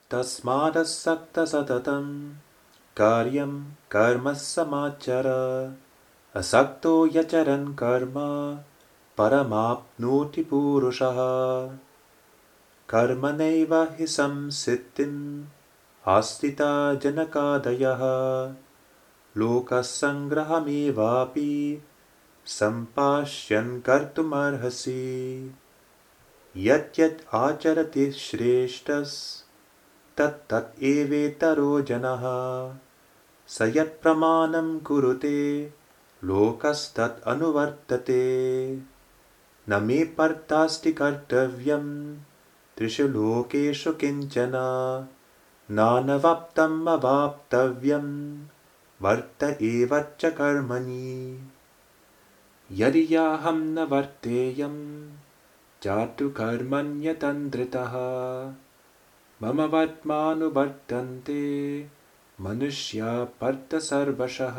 तस्मादसक्तः सततं कार्यं कर्म समाचर। असक्तो यचरन् कर्म परमाप्नोति पुरुषः। कर्मणैव हि संसिद्धिम् आस्थिता जनकादयः। लोकसङ्ग्रहमेवापि सम्पाश्यन् कर्तुमर्हसि। यत् आचरति श्रेष्ठस्तत् एवेतरो जनः। स यत्प्रमाणं कुरुते लोकस्तत् अनुवर्तते। न मे पर्तास्ति कर्तव्यं त्रिषु लोकेषु किञ्चन। नानवाप्तम् अवाप्तव्यं वर्त एव च कर्मणि। यदि याहं न वर्तेयं जातु कर्मण्यतन्द्रितः। मम वर्त्मानुवर्तन्ते मनुष्या पर्त सर्वशः।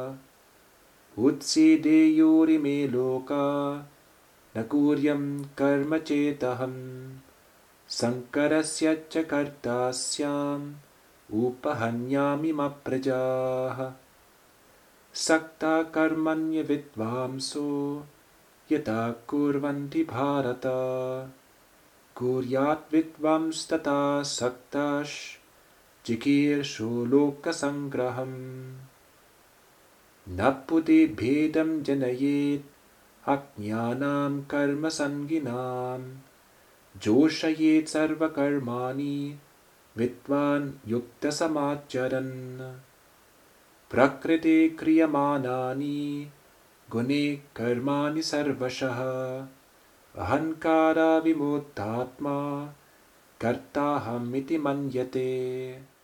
उत्सीदेयुरिमे लोका न कुर्यं कर्म चेदहम्। शङ्करस्य च कर्ता स्याम् उपहन्यामि मा प्रजाः। सक्ता कर्मण्य विद्वांसो यथा कुर्वन्ति भारत। कुर्यात् विद्वांस्तथा सक्तश्चिकीर्षो लोकसङ्ग्रहम्। न बुद्धिभेदं जनयेत् अज्ञानां कर्मसङ्गिनां। जोषयेत् सर्वकर्माणि विद्वान् युक्तसमाचरन्। प्रकृते क्रियमाणानि गुणैः कर्माणि सर्वशः। अहङ्काराविमुक्तात्मा कर्ताहमिति मन्यते।